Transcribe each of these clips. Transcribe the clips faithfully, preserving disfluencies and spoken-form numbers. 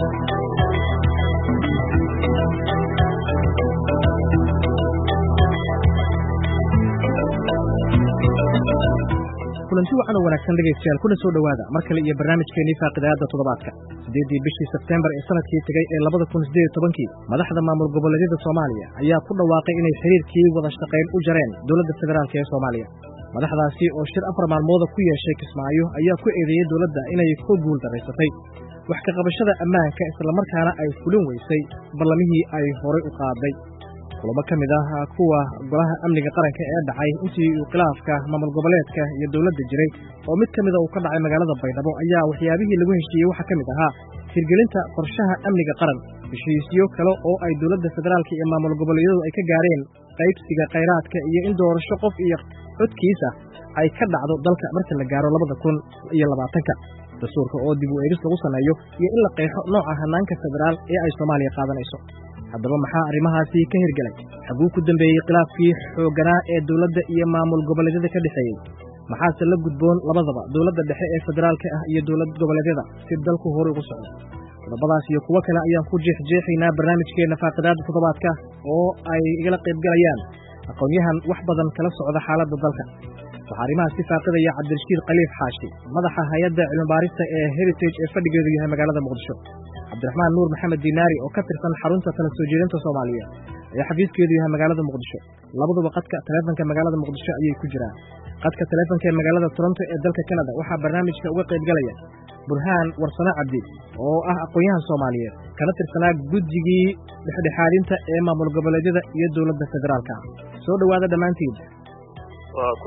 kulanti wacan oo wanaagsan dhegeystayaal kuna soo dhawaada mar kale iyo barnaamijkeennii faaqidaada toddobaadka sideedii bishii Sebtembar ee sanadkii tagay ee labada kun sideed iyo tobankii madaxda maamul goboleedyada Soomaaliya ayaa ku dhawaaqay inay xiriirkii wada shaqayn u jareen dowladda federaalka ee Soomaaliya madaxdaasi oo shir afar maalmood ku yeeshay Kismaayo ayaa ku eedeeyay dowladda inay ku guul daraysatay wax ka qabashada ammaanka isla markaana ay fulin weysay ballamihii ay horay u qaaday kulamo ka mid ah kuwa golaha amniga qaranka ee dhacay intii uu khilaafka maamul goboleedka iyo dowladda jiray oo mid ka mid ah uu ka dhacay magaalada Baydhabo ayaa waxyaabihii lagu heshiiyey waxa ka mid ahaa hirgelinta qorshaha amniga qaran heshiisyo kale oo ay dowladda federaalka iyo maamul goboleedyadu ay ka gaareen qaybsiga kheyraadka iyo in doorasho qof iyo codkiisa ay ka dhacdo dalka marka la gaaro labada kun iyo labaatanka dastuurka oo dib u eegis lagu sameeyo iyo in la qeexo nooca hanaanka federaal ee ay Soomaaliya qaadanayso haddaba maxaa arrimahaasi ka hirgelay xaguu ku dambeeyey khilaafkii xoogganaa ee dowladda iyo maamul goboleedyada ka dhexeeyey maxaase la gudboon labadaba dowladda dhexe ee federaalka ah iyo dowlad goboleedyada si dalku hore ugu socdo qodobadaas iyo kuwo kale ayaan ku jeexjeexaynaa barnaamijkeena faaqidaada toddobaadka oo ay igala qaybgalayaan aqoonyahan wax badan kala socda xaaladda dalka waxaa arrimahaasi faaqidaya cabdirashiid khaliif xaashi madaxa hay-adda cilmibaarista ee heritage ee fadhigeedu yahay magaalada muqdisho cabdiraxmaan nuur maxamed diinaari oo ka tirsan xarunta kala soo jeedinta Soomaaliya ayaa xafiiskeedu yahay magaalada Muqdisho labaduba qadka taleefanka magaalada Muqdisho ayay ku jiraan qadka taleefanka ee magaalada Toronto ee dalka Canada waxaa barnaamijka uga qayb galaya Burhaan Warsana Cabdi oo ah aqoonyahan Soomaaliyeed kana tirsanaa guddigii dhexdhexaadinta ee maamul goboleedyada iyo dowladda federaalka soo dhawaada dhamaantiin waa ku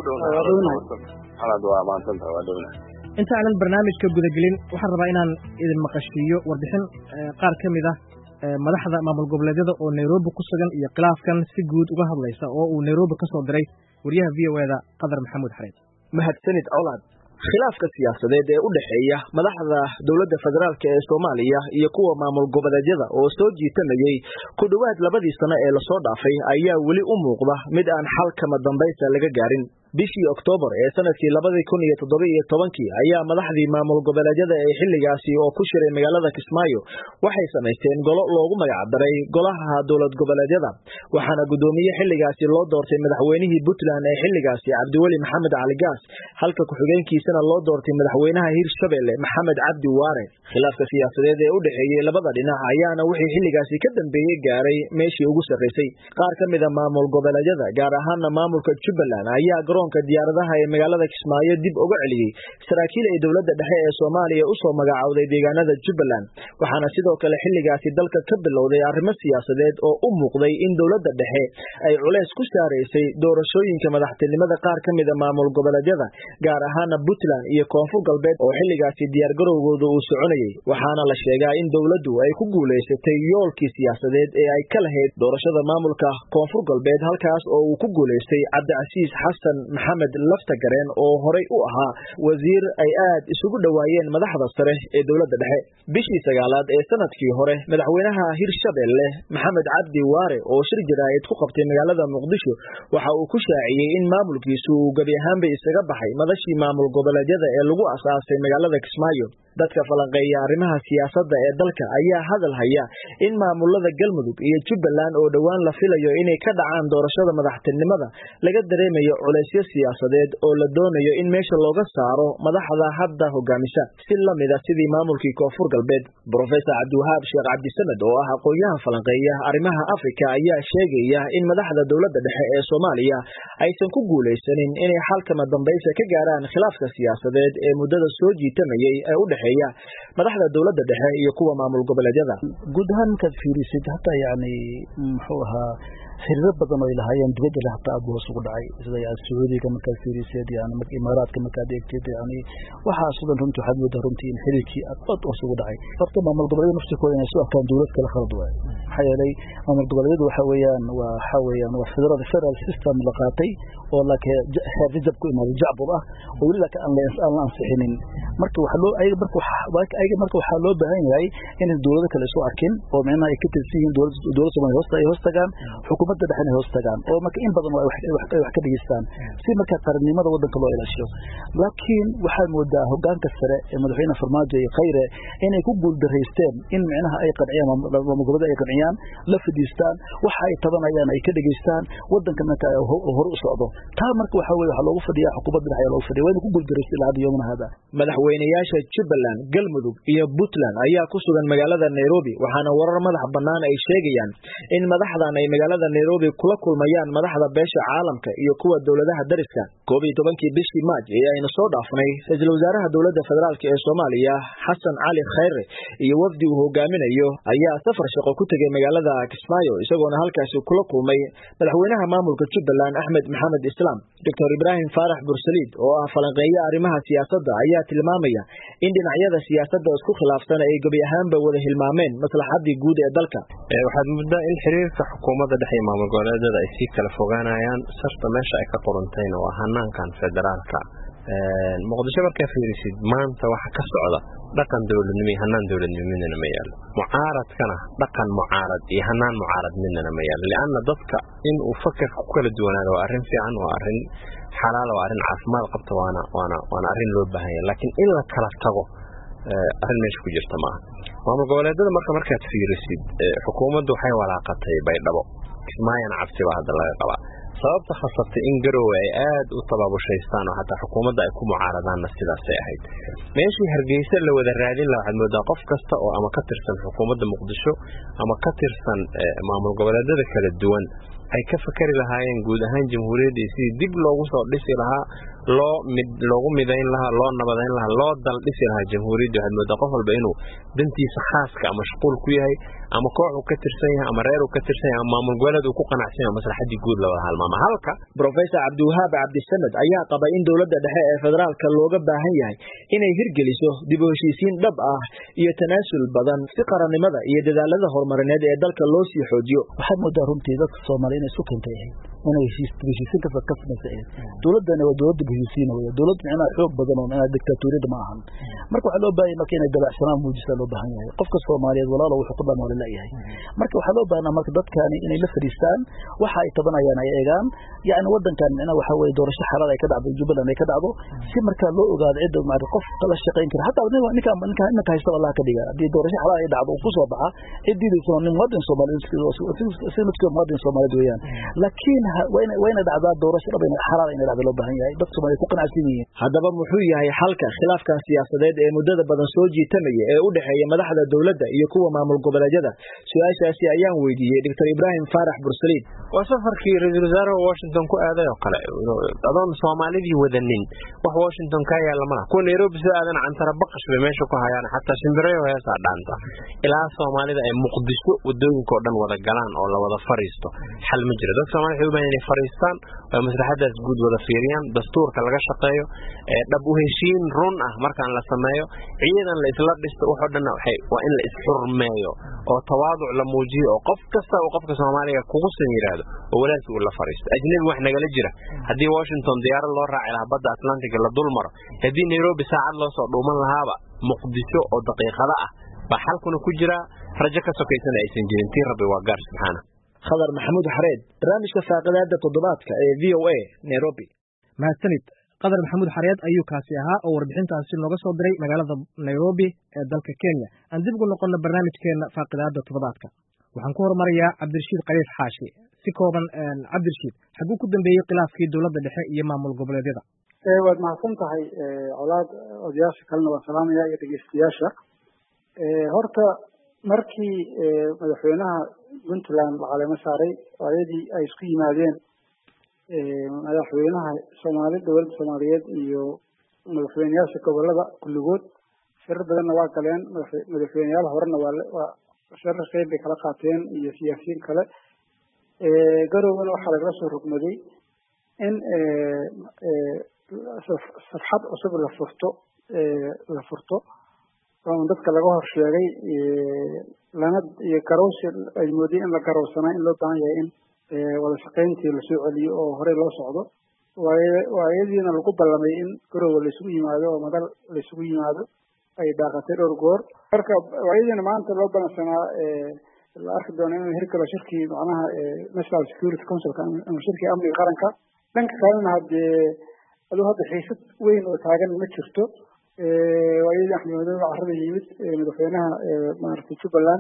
dhowaa inta aanan barnaamijka gudagelin waxaan rabaa inaan idin maqashiiyo warbixin qaar ka mid ah madaxda maamul goboleedyada oo Nairobi ku sugan iyo khilaafkan si guud uga hadlaysa oo uu Nairobi ka soo diray wariyaha V O A-da Qadar Maxamuud Xareed mahadsanid awlaad khilaafka siyaasadeed ee u dhaxeeya madaxda dowladda federaalka ee Soomaaliya iyo kuwa maamul goboleedyada oo soo jiitanayay ku dhawaad labadii sano ee la soo dhaafay ayaa weli u muuqda mid aan xal kama dambaysa laga gaarin bishii Oktoobar ee sanadkii labada kun iyo toddoba iyo tobankii ayaa madaxdii maamul goboleedyada ee xilligaasi oo ku shiray magaalada Kismaayo waxay sameysteen golo loogu magac daray golaha dowlad goboleedyada waxaana gudoomiye xilligaasi loo doortay madaxweynihii Puntland ee xilligaasi Cabdiweli Maxamed Cali Gaas halka ku-xigeenkiisana loo doortay madaxweynaha Hirshabelle Maxamed Cabdi Waare khilaafka siyaasadeed ee u dhaxeeyay labada dhinac ayaana wixii xilligaasi ka dambeeyay gaaray meeshii ugu sarreysay qaar ka mid ah maamul goboleedyada gaar ahaan maamulka Jubbaland ayaa garoonka diyaaradaha ee magaalada Kismaayo dib uga celiyay saraakiil ay dowladda dhexe ee Soomaaliya u soo magacaawday deegaanada Jubbaland waxaana sidoo kale xilligaasi dalka ka bilowday arrimo siyaasadeed oo u muuqday in dowladda dhexe ay culays ku saareysay doorashooyinka madaxtinimada qaar ka mid ah maamul goboleedyada gaar ahaan Puntland iyo Koonfur Galbeed oo xilligaasi diyaar garowgooda uu soconayay waxaana la sheegaa in dowladdu ay ku guuleysatay yoolkii siyaasadeed ee ay ka lahayd doorashada maamulka Koonfur Galbeed halkaas oo uu ku guuleystay Cabdicasiis Xasan Maxamed Laftagareen oo horay u ahaa wasiir ay aad isugu dhawaayeen madaxda sare ee dowladda dhexe bishii sagaalaad ee sanadkii hore madaxweynaha Hirshabelle Maxamed Cabdi Waare oo shir jiraayad ku qabtay magaalada Muqdisho waxa uu ku shaaciyay in maamulkiisu uu gabi ahaanba isaga baxay madashii maamul goboleedyada ee lagu asaasay magaalada Kismaayo dadka falanqeeya arrimaha siyaasadda ee dalka ayaa hadal haya in maamulada Galmudug iyo Jubbaland oo dhawaan la filayo inay ka dhacaan doorashada madaxtinimada laga dareemayo culaysyo siyaasadeed oo la doonayo in meesha looga saaro madaxda hadda hogaamisa si lamid ah sidii maamulkii Koonfur Galbeed Professor Cabdiwahaab Sheekh Cabdisamed oo ah aqoonyahan falanqeeya arrimaha Afrika ayaa sheegaya in madaxda dowladda dhexe ee Soomaaliya aysan ku guuleysanin inay xal kama dambaysa ka gaaraan khilaafka siyaasadeed ee muddada soo jiitanayay ee u dhaxeeya madaxda dowladda dhexe iyo kuwa maamul goboleedyada guud ahaan markaad fiirisid hataa yani muxuu ahaa xiriiro badan oo ilaahayeen dibadda leh hataa aad hoos ugu dhacay sida yani Sacuudiga markaad fiirisid yani marka Imaaraadka markaad eegtid yani waxaa sugan runtii waxaad moodaa runtii in xiriirkii aad hoos ugu dhacay horta maamul goboleedyada naftirkooda inay soo arkaan dowlad kale khalad waay yeelay maamul goboleedyadu waxa weeyaan waa waxa weeyaan waa federal federal system la qaatay oo la ka xeerjab ku imaaday jacbur ah oo wali la ka aan la ansixinin marka waxa loo ay marka waxa ay marka waxa loo baahan yahay in dawladda kale soo arkin oo meena ay ka tirsiin dawladda dawladda Soomaaliya hoosta ay hoostagaan xukuumadda dhaxana hoostagaan oo marka in badan wax wax ka dhigistaan si marka qarannimada wadanka loo ilaashiyo laakiin waxa moodaa hoggaanka sare ee madaxweyne Farmaajo iyo Khayre inay ku guul dareysteen in macnaha ay qadciyaan maamul goboleed ay qadciyaan la fadhiistaan waxa ay tabanayaan ay ka dhigistaan wadanka marka hor u socdo taa marka waxa weeye waxa loogu fadhiyaa xukuumadda dhaxaya loogu fadhiyaa way ku guul dareysteen ilaa yoomna hada madaxweynayaasha Jubbaland Galmudug iyo Puntland ayaa ku sugan magaalada Nairobi waxaana warar madax bannaan ay sheegayaan in madaxdan ay magaalada Nairobi kula kulmayaan madaxda beesha caalamka iyo kuwa dawladaha dariska koob iyo tobankii bishii Maaj ee ayna soo dhaafnay ra'iisul wasaaraha dawladda federaalka ee Soomaaliya Xasan Cali Khayre iyo wafdi uu hogaaminayo ayaa safar shaqo ku tagay magaalada Kismaayo isagoona halkaas kula kulmay madaxweynaha maamulka Jubbaland Axmed Maxamed Islaam Doctor Ibrahim Faarax Bursaliid oo ah falanqeeyaha arrimaha siyaasadda ayaa tilmaamaya in dhinacyada siyaasadda isku khilaafsan ay gabi ahaanba wada hilmaameen maslaxadii guud ee dalka waxaad muddaa in xiriirka xukuumadda dhexe iyo maamul goboleedyada ay sii kala fogaanayaan sarta meesha ay ka qorantayna waa hanaankan federaalka muqdisho markaa fiirisid maanta waxa ka socda dhaqan dawladnimo iyo hanaan dawladnimo midna ma yaalo mucaaradkana dhaqan mucaarad iyo hanaan mucaarad midna ma yaalo laana dadka in uu fakar ku kala duwanaado waa arrin fiican waa arrin xalaal waa arrin caafimaad qabta waana waana waana arrin loo baahan yahay laakiin in la kala tago arrin meesha ku jirta maaha maamul goboleedyada marka markaad fiirisid xukuumaddu waxay walaaqatay baydhabo kismaayana cabsi baa hadda laga qabaa sababta khasabtay in garowe ay aad u tababushaystaan oo hataa xukuumadda ay ku mucaaradaanna sidaasay ahayd meeshii hargeysa la wada raadin lahaa waxaad moodaa qof kasta oo ama ka tirsan xukuumadda muqdisho ama ka tirsan maamul goboleedyada kala duwan ay ka fakari lahaayeen guud ahaan jamhuuriyadda sidii dib loogu soo dhisi lahaa loo mid loogu midayn lahaa loo nabadayn lahaa loo dal dhisi lahaa jamhuuriyadda waxaad moodaa qof walba inuu dantiisa khaaska ama mashquul ku yahay ama koox uu ka tirsan yahay ama reer uu ka tirsan yahay ama maamul goboleed uu ku qanacsan yahay maslaxadii guud la wada halmaama halka Professor Cabdiwahaab Cabdisamed ayaa qaba in dawladda dhexe ee federaalka looga baahan yahay inay hirgeliso dib u heshiisiin dhab ah iyo tanaasul badan si qarannimada iyo dadaalada horumarineed ee dalka loo sii xoojiyo waxaad moodaa runtii dadka Soomaaliyeed inay isku keentay inay heshiisiin ka fakasnayeen dawladana waa dawlad heshiisiin oo dawlad macna xoog badan oo macna diktatoriyad ma ahan marka waxa loo baahan yahay inay dalacsanaan muujiso loo baahan yahay qofka Soomaaliyeed walaalo wuxuu ku dhamaan leeyahay marka waxa loo baahan marka dadkani inay la fariistaan waxa ay tabanayaan ay eegaan yaani wadankan macna waxa way doorasho xalaal ay ka dhacdo Jubbaland ay ka dhacdo si marka loo ogaado cid ma qof kala shaqeyn kara hatta ninka ninka ninka haysto Allah ka dhiga hadii doorasho xalaal ay dhacdo ku soo baxa cidiidiisa nin wadan Soomaaliyeed si midka wadan Soomaaliyeed weeyaan laakiin wayna wayna dhacdaa doorasho dhab inay xalaal inay dhacdo loo baahan yahay dadku Soomaaliyeed ku qanacsan yihiin haddaba muxuu yahay xalka khilaafkan siyaasadeed ee muddada badan soo jiitamaya ee u dhaxeeya madaxda dawladda iyo kuwa maamul goboleedyada su'aashaasi ayaan weydiiyay Doctor Ibrahim Faarax Bursaliid waa safarkii ra'iisul wasaaraha Washington ku aaday oo kale adoon Soomaalidii wadanin wax Washington ka yaala ma ku Nairobi soo aadan cantara baqash bay meesha ku hayaan hatta shimbirayo heesa dhaanta ilaa Soomaalida ay Muqdisho wadooyinka oo dhan wada galaan oo la wada fariisto xal ma jiro dadka Soomaaliyeed waxay u baahan inay fariistaan oo maslaxadaas guud wada fiiriyaan dastuurka laga shaqeeyo ee dhab u heshiin run ah markaan la sameeyo ciidan la isla dhisto waxa dhan waxay waa in la isxurmeeyo oo tawaaduc la muujiyo oo qof kasta oo qofka Soomaaliga kugu san yiraahdo oo walaalkii uu la fariisto ajnabi wax nagala jira hadii Washington diyaarad loo raaci lahaa badda Atlantic la dul maro hadii Nairobi saacad loo soo dhuuman lahaaba Muqdisho oo daqiiqada ah ba halkuna ku jira rajo ka sokaysan aysan jirin tii rabbi waa gaar subxaana khadar maxamuud xareed barnaamijka faaqidaada toddobaadka ee V O A Nairobi mahadsanid qadar maxamuud xareed ayuu kaasi ahaa oo warbixintaasi nooga soo diray magaalada Nairobi ee dalka Kenya aan dib ugu noqono barnaamijkeena faaqidaada toddobaadka waxaan ku hormarayaa Cabdirashiid Qaliif Xaashi si kooban Cabdirashiid xaguu ku dambeeyay khilaafkii dawladda dhexe iyo maamul goboleedyada ee waad mahadsan tahay colaad odayaasha kalena waa salaamaya iyo dhageystayaasha ee horta markii madaxweynaha Puntland caleemo saaray ayadii ay isku yimaadeen madaxweynaha Soomaaliya dawladda Soomaaliyeed iyo madaxweynayaasha gobolada kulligood shir badan waa galeen madaxweynayaal horena waa shir qeyb kala qaateen iyo siyaasiyiin kale ee garowna waxa laga soo rugmaday in safxad cusub la furto la furto oo dadka laga hor sheegay lana iyo garowsi ay moodeen in la garowsanaa in loo baahan yahay in wada shaqayntii lasoo celiyo oo horey loo socdo waayadiina lagu ballamay in garowe laysugu yimaado oo madal laysugu yimaado ay daaqatay dhowr goor marka waayadiina maanta loo balansanaa la arki doono in hirgalo shirkii macnaha national security councilka ama shirkii amniga qaranka dhanka kalena haddee aduu hadda xiisad weyn oo taagan ma jirto waayadii axmed madoobe carrada yimid madaxweynaha maaragtay jubbaland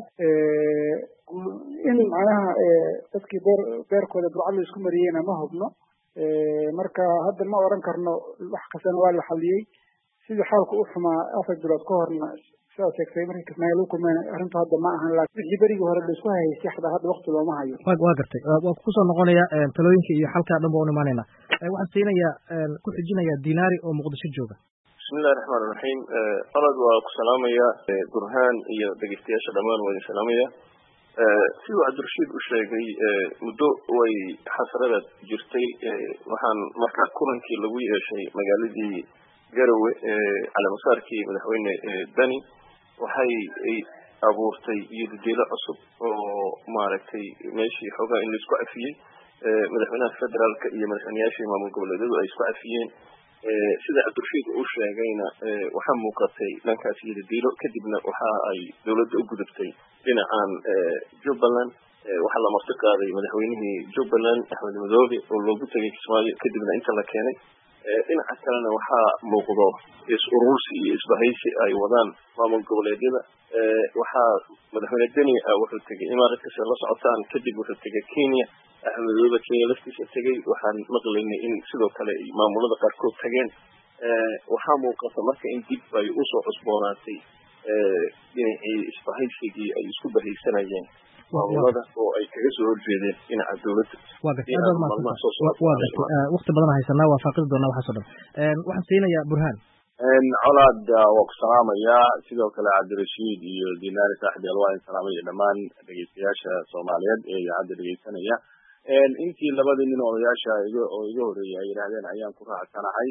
in macnaha dadkii beer beerkooda burcad la isku mariyeyna ma hubno marka hadda ma oran karno wax kastana waa la xaliyey sidii xaalku u xumaa afar bilood ka horna sidaad sheegtay markii kismaayo lagu kulmeen arrintu hadda ma ahan laakiin wixii berigii hore la isku haystay xataa hadda waqti looma hayo waa gartay waa kusoo noqonaya talooyinka iyo xalka dhan baa u imaanayna waxaan siinayaa ku xijinayaa dinaari oo muqdisho jooga bismillahi raxmaani raxiim olad waa ku salaamaya burhaan iyo dhegeystayaasha dhammaan waa idin salaamaya siduu cabdirashiid u sheegay muddo way xasrada jirtay waxaan markaa kulankii lagu yeeshay magaaladii garowe calaamasaarkii madaxweyne dani waxay abuurtay iyodadelo cusub oo maaragtay meeshii xoogaa in laisku cafiyey madaxweynaha federaalka iyo madaxweynayaashii maamul goboleedyadu ay isku cafiyeen sida cabdirashiid uu sheegayna waxaa muuqatay dhankaas iyodadelo kadibna waxa ay dowladda u gudubtay dhinacan jubbaland waxaa la marti qaaday madaxweynihii jubbaland axmed madoobe oo loogu tegay kismaayo kadibna inta la keenay dhinaca kalena waxaa muuqdo is-urursi iyo isbahaysi ay wadaan maamul goboleedyada waxaa madaxweyne deni wuxuu tegay imaaraadkasi la socotaan kadib wuxuu tegay kenya axmed madoobe kenya laftiisa tegay waxaan maqlaynay in sidoo kale maamulada qaarkood tageen waxaa muuqata marka in dib ay usoo cusboonaatay dhinacii isbahaysigii ay isku bahaysanayeen maamulada oo ay kaga soo horjeedeen dhinaca dowladda waqti badan haysanaa waa faaqidi doonaa waxaas o dhan waxaan siinayaa burhaan colaad waa ku salaamayaa sidoo kale cabdirashiid iyo dinaari saaxibyal waa in salaamaya dhammaan dhegeystayaasha soomaaliyeed ee idaacadda dhegeysanaya intii labadii nin odayaasha oo iga horeeyay ay yidhaahdeen ayaan ku raacsanahay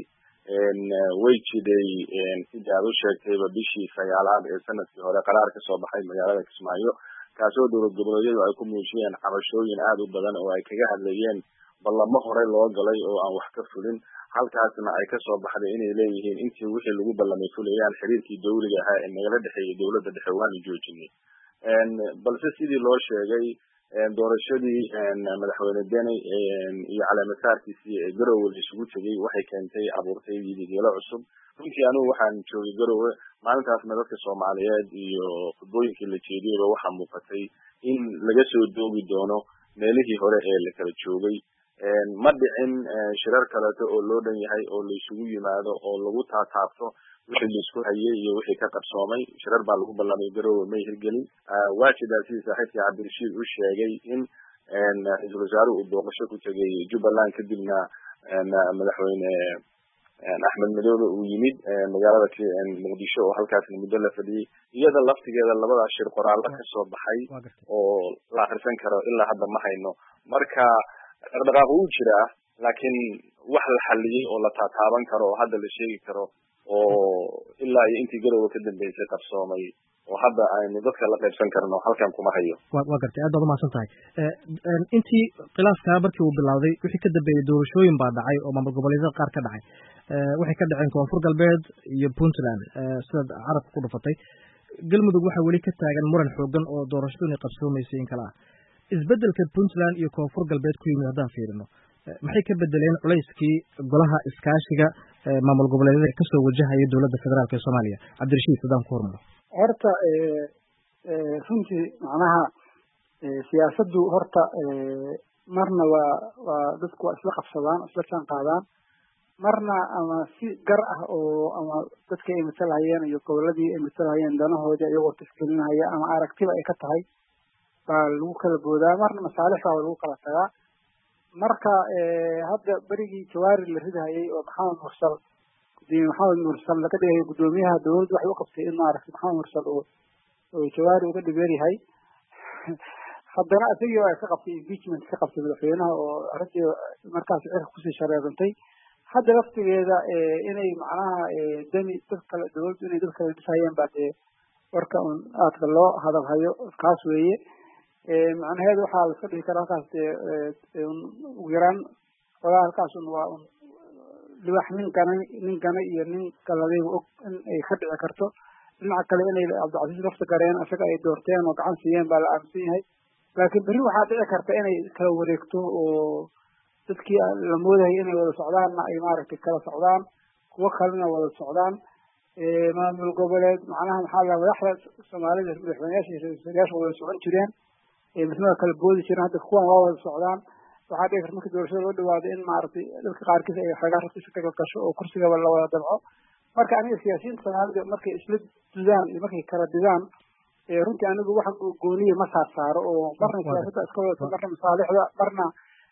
way jiday sidii aad u sheegtayba bishii sagaalaad ee sanadkii hore qaraar ka soo baxay magaalada kismaayo kaasoo dowlad goboleedyadu ay ku muujiyeen cabashooyin aad u badan oo ay kaga hadlayeen ballamo hore loo galay oo aan wax ka fulin halkaasna ay kasoo baxday inay leeyihiin intii wixii lagu ballamay fulayaan xiriirkii dawliga ahaa ee nagala dhexeeyay dowladda dhexe waanu joojinay balse sidii loo sheegay doorashadii madaxweyne deni iyo caleemasaarkiisii ee garowe la isugu tegay waxay keentay abuurtay yidigeelo cusub runtii anigu waxaan joogay garowe maalintaasna dadka soomaaliyeed iyo khudbooyinkii la jeediyeyba waxaa muuqatay in laga soo doogi doono meelihii hore ee la kala joogay ma dhicin shirar kaleeto oo loo dhan yahay oo la isugu yimaado oo lagu taataabto wixii la isku hayay iyo wixii ka qabsoomay shirar baa lagu ballamay garowe may hirgelin waa jidaa sidii saaxiibkii cabdirashiid u sheegay in ra-iisul wasaaruhu uu booqasho ku tegay jubbaland kadibna madaxweyne axmed madoobe uu yimid magaalada muqdisho oo halkaasna muddo la fadhiyey iyada laftigeeda labadaas shir qoraalla kasoo baxay oo la akrisan karo ilaa hadda ma hayno marka dhaqdhaqaaq wuu jiraa laakiin wax la xaliyey oo la taataaban karo oo hadda la sheegi karo oo ilaa iyo intii garowe ka dambeysay qabsoomay oo hadda aynu dadka la qaybsan karno halkan kuma hayo waa gartay aad baad umahadsan tahay intii khilaafkaa markii uu bilowday wixii ka dambeeyey doorashooyin baa dhacay oo maamul goboleedyada qaar ka dhacay waxay ka dhaceen koonfur galbeed iyo puntland sidaad carabka ku dhufatay galmudug waxaa weli ka taagan muran xoogan oo doorashadu inay qabsoomaysay in kale ah isbedelka puntland iyo koonfur galbeed ku yimid haddaan fiirino maxay ka bedeleen culayskii golaha iskaashiga maamul goboleedyada kasoo wajahaya dowladda federaalk ee soomaaliya cabdirashiid haddaan ku hormaro horta runtii macnaha siyaasaddu horta marna waa waa dadku waa isla qabsadaan isla jaan qaadaan marna ama si gar ah oo ama dadka ay matalhayeen iyo goboladii ay matalhayeen danahoodii iyagoo tixgelinaya ama aragtiba ay ka tahay baa lagu kala boodaa marna masaalixda waa lagu kala tagaa marka hadda berigii jawaari la ridahayay oo maxamed mursal gudoomiye maxamed mursal laga dhigay guddoomiyaha dowladda waxay u qabtay in maaragtay maxamed mursal oo oo jawaari uga dhibeer yahay haddana isagii waa ka qabtay impeachment ka qabtay madaxweynaha oo arrintii markaas cirka kusii shareerantay hadda laftigeeda inay macnaha dani dad kale dowladdu inay dad kale dhisayeen baa dee warka un aadka loo hadalhayo kaas weeye macnaheedu waxaa la iska dhihi karaa halkaas ugu yaraan xogaa halkaas un waa un libax nin gana nin gana iyo nin galadayba og in ay ka dhici karto dhinaca kale inay cabdicasiis lafta gareen isaga ay doorteen oo gacan siiyeen baa la aaminsan yahay laakiin berri waxaa dhici karta inay kala wareegto oo dadkii la moodayay inay wada socdaanna ay maaragtay kala socdaan kuwo kalena wada socdaan maamul goboleed macnaha maxaa la madaxda soomaalida madaxweynayaasha iyo ra-iisul wada socon jireen midnaba kala boodi jireen hadda kuwan waa wada socdaan waxaa dhici karta marka doorashada loo dhawaado in maaragtay dadka qaarkiis ay xoogaa rabtiisa ka gasho oo kursigaba la wada dabco marka aniga siyaasiyiinta soomaalida markay isla dudaan iyo markay kala didaan runtii anigu wax gooniya ma saar saaro oo marna siyaasadda iska wadato marna masaalixda marna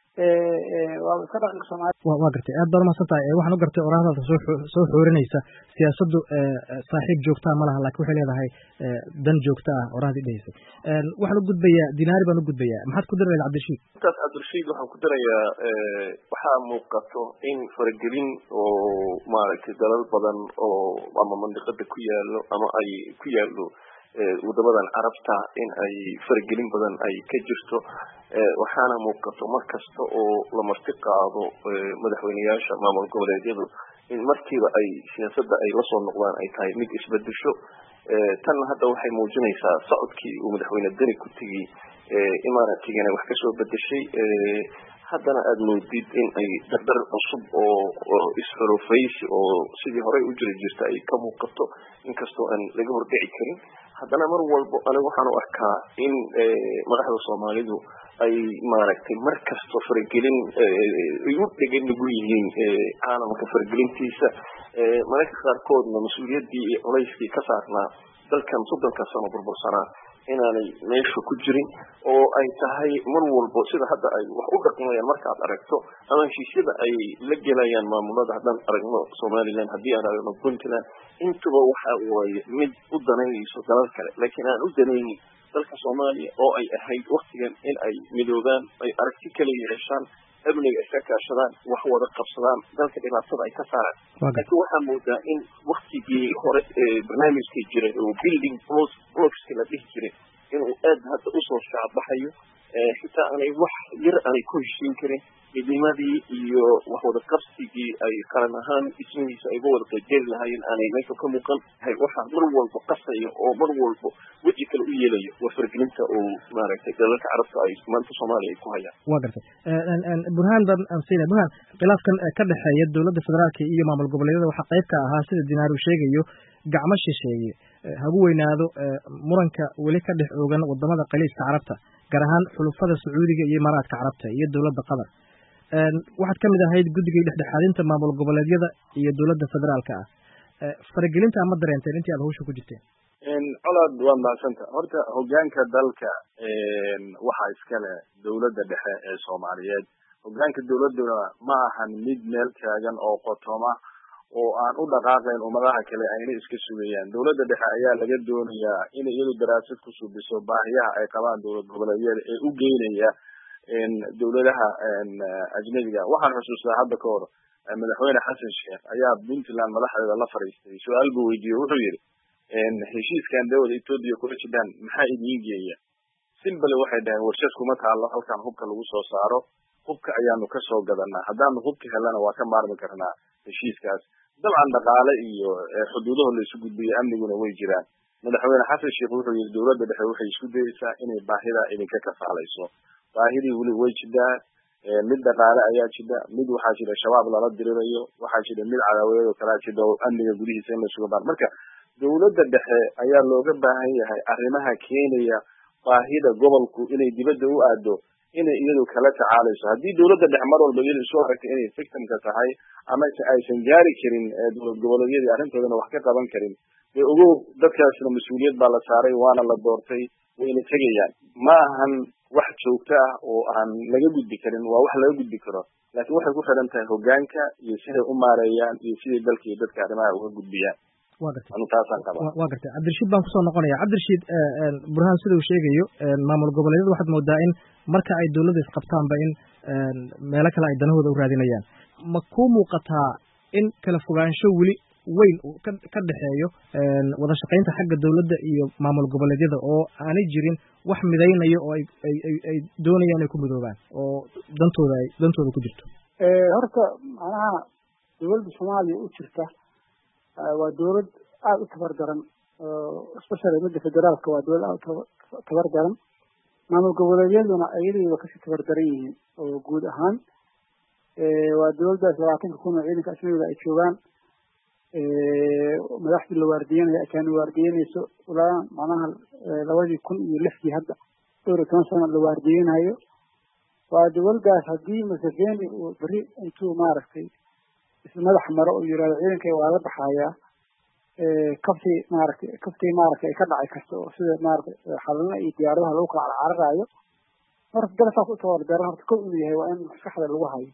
waa iska dhaqanka soomaaliya waa gartay aad baad umahadsan tahay waxaan u gartay oraahdaada soo soo xoorinaysa siyaasaddu saaxiib joogtaa ma laha laakiin waxay leedahay dan joogta ah orahdii dhehaysay waxaan u gudbayaa dinaari baan u gudbayaa maxaad ku darayda cabdirashiid intaas cabdirashiid waxaan ku darayaa waxaa muuqato in faragelin oo maaragtay dalal badan oo ama mandiqada ku yaalo ama ay ku yaalo wadamadan carabta in ay faragelin badan ay ka jirto waxaana muuqato mar kasta oo la marti qaado madaxweynayaasha maamul goboleedyadu in markiiba ay siyaasadda ay lasoo noqdaan ay tahay mid isbedesho tan hadda waxay muujinaysaa socodkii uu madaxweyne deni ku tegey imaaratigana wax kasoo bedeshay haddana aada moodid in ay dardar cusub oo isxurufaysi oo sidii horey u jiri jirta ay ka muuqato inkastoo aan laga hordhici karin haddana mar walbo aniga waxaan u arkaa in madaxda soomaalidu ay maaragtay mar kasto faragelin ay u dhegan nagu yihiin caalamka faragelintiisa mararka qaarkoodna mas-uuliyaddii iyo culayskii ka saarnaa dalkan soddonka sano burbursanaa inaanay meesha ku jirin oo ay tahay mar walbo sida hadda ay wax u dhaqmayaan markaad aragto ama heshiisyada ay la gelayaan maamulada haddaan aragno somaliland haddii aan aragno puntland intuba waxa waaye mid u danaynayso dalal kale laakiin aan u danaynin dalka soomaaliya oo ay ahayd waktigan in ay midoobaan ay aragti kala yeeshaan amniga iska kaashadaan wax wada qabsadaan dalka dhibaatada ay ka saaraan laakiin waxaa moodaa in waktigii hore barnaamijkii jiray oo building blocks la dhihi jiray inuu aad hadda usoo shaacbaxayo xitaa aanay wax yar aanay ku heshiin karin midnimadii iyo wax wada qabsigii ay qaran ahaan dhismihiisa ayga wada qaybgeli lahaayeen aanay meesha ka muuqan waxaa mar walba qasaya oo mar walba weji kale u yeelayo waa faragelinta oo maaragtay dalalka carabta ay maanta soomaaliya ay ku hayaan waa gartay burhaan baan ansiina burhaan khilaafkan ka dhexeeya dowladda federaalka iyo maamul goboleedyada waxaa qayb ka ahaa sida dinaaru sheegayo gacmo shisheeye hagu weynaado muranka weli ka dhex oogan wadamada qaliiska carabta gaar ahaan xulufada sacuudiga iyo imaaraadka carabta iyo dowladda qatar waxaad ka mid ahayd guddigii dhexdhexaadinta maamul goboleedyada iyo dowladda federaalka ah faragelinta ama dareenteen intii aad hawsha ku jirteen colaad waa mahadsanta horta hogaanka dalka waxaa iskale dowladda dhexe ee soomaaliyeed hogaanka dowladuna ma ahan mid meel taagan oo qotoma oo aan u dhaqaaqayn ummadaha kale ayna iska sugayaan dowladda dhexe ayaa laga doonayaa in iyadu daraasad ku subiso baahiyaha ay qabaan dowlad goboleedyada ee u geynaya dowladaha ajnabiga waxaan xusuustaa hadda ka hor madaxweyne xasan sheekh ayaa puntland madaxdeeda la fadhiistay su-aal buu weydiiyey wuxuu yidhi heshiiskan dawlada etoobiya kula jidaan maxaa idiin geeya simbale waxay dhaheen warshad kuma taalo halkan hubka lagu soo saaro hubka ayaanu kasoo gadanaa haddaanu hubka helana waa ka maarmi karnaa heshiiskaas dabcan dhaqaale iyo xuduudaho la isu gudbiyo amniguna way jiraan madaxweyne xasan sheekh wuxuu yidhi dowladda dhexe waxay isku dayeysaa inay baahida idinka kafaalayso baahidii weli way jidaa mid dhaqaale ayaa jida mid waxaa jira shabaab lala dirirayo waxaa jira mid cadaawadeed oo kalaa jida oo amniga gudihiisa in la suga baan marka dowladda dhexe ayaa looga baahan yahay arrimaha keenaya baahida gobolku inay dibadda u aado inay iyadu kala tacaalayso haddii dowladda dhexe mar walba iyadu isu aragtay inay victimka tahay ama aysan gaari karin dowlad goboleedyadii arrintoodana wax ka qaban karin dee ogow dadkaasna mas-uuliyad baa la saaray waana la doortay wayna tegayaan ma ahan wax joogto ah oo aan laga gudbi karin waa wax laga gudbi karo laakiin waxay ku xiran tahay hogaanka iyo siday u maareeyaan iyo siday dalka iyo dadka arrimaha uga gudbiyaan waa gartay anu taasaan qabaa waa gartay cabdirashiid baan kusoo noqonaya cabdirashiid burhaan sida uu sheegayo maamul goboleedyada waxaad moodaa in marka ay dowladda isqabtaanba in meelo kale ay danahooda u raadinayaan ma kuu muuqataa in kala fogaansho weli weyn ka dhexeeyo wada shaqaynta xagga dowladda iyo maamul goboleedyada oo aanay jirin wax midaynayo oo ay ay ay doonayaan inay ku midoobaan oo dantooda ay dantooda ku jirto horta macnaha dowladda Soomaaliya u jirta waa dowlad aad u tabar daran especially midda federaalka waa dowlad aad u tabar daran maamul goboleedyaduna ayadoo ka sii tabar daran yihiin oo guud ahaan waa dowladdaas labaatanka kun oo ciidanka asliga ay joogaan madaxdii la waardiyanaya akaan waardiyanayso ilaa macnaha labadii kun iyo lixdii hadda dhowr iyo toban sano la waardiyanayo waa dowladdaas haddii Museveni uu beri intuu maaragtay ismadax maro oo yiraahdo ciidanka waa la baxayaa kafti maaragtay kafti maaragtay ka dhacay karto sida maaragtay xalna iyo diyaaradaha lagu kala cararayo marka dalkaas u tabar daran horta kow inuu yahay waa in maskaxda lagu hayo